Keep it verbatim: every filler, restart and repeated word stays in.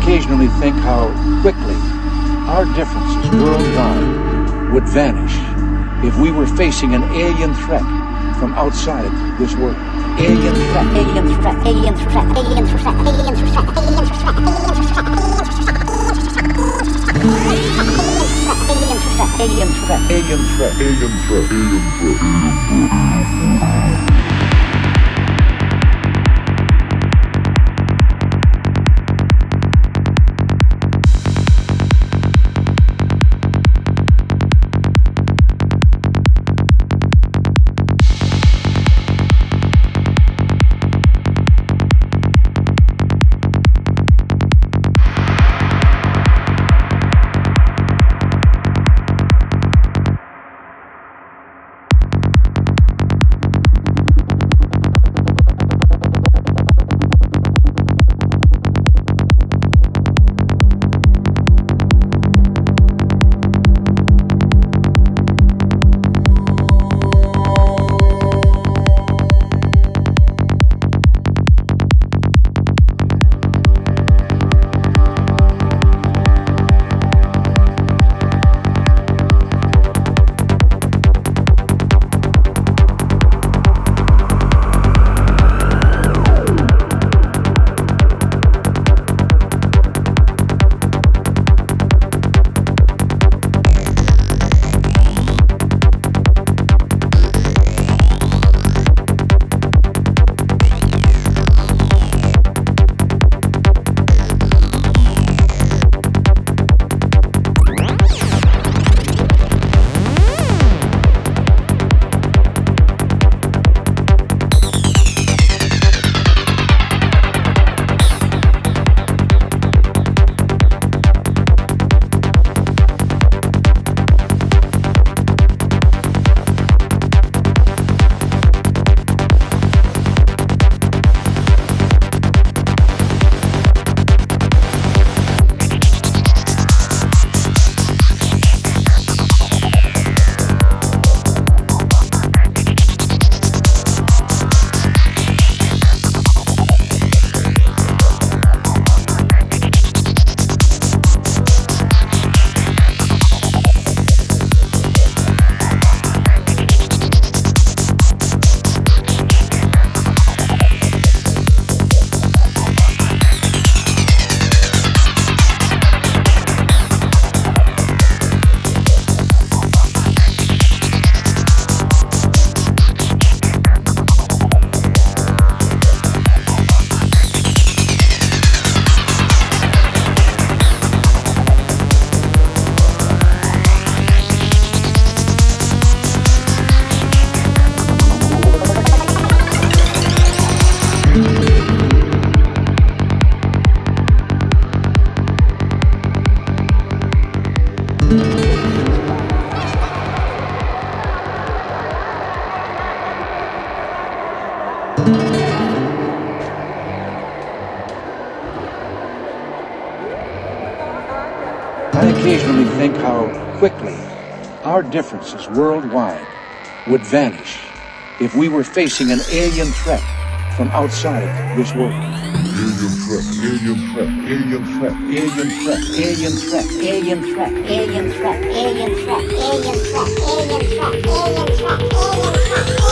occasionally think how quickly our differences worldwide would vanish if we were facing an alien threat from outside this world. Alien threat, alien threat, alien threat, alien threat, alien threat, alien threat, alien threat, alien threat, alien threat, alien threat, alien threat. I occasionally think how quickly our differences worldwide would vanish if we were facing an alien threat from outside this world. Alien threat, alien threat, alien threat, alien threat, alien threat, alien threat, alien threat, alien threat, alien threat, alien threat, alien threat, alien threat.